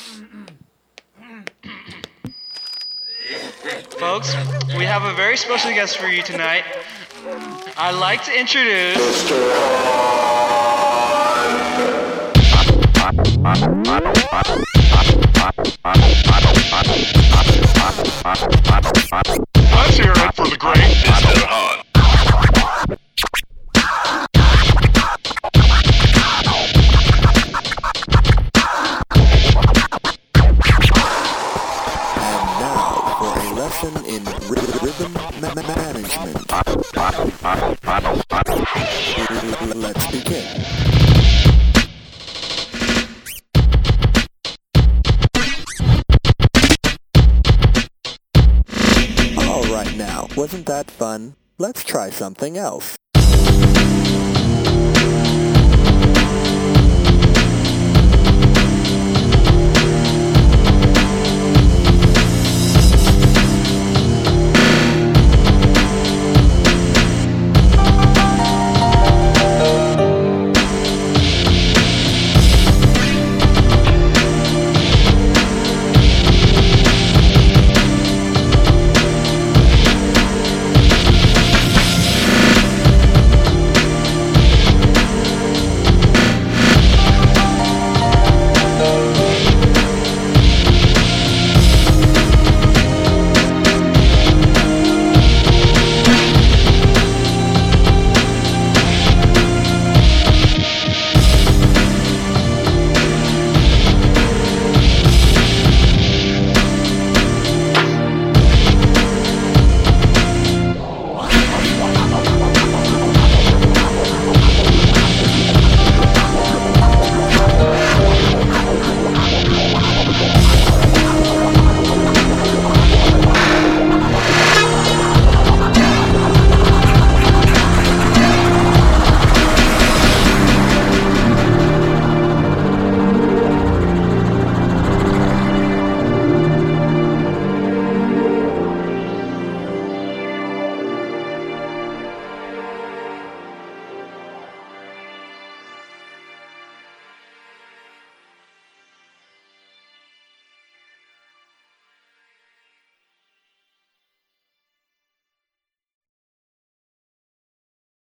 Folks, we have a very special guest for you tonight. I'd like to introduce... Let's hear it for the great Mr. Hunt. In rhythm management. Let's begin. All right now, wasn't that fun? Let's try something else.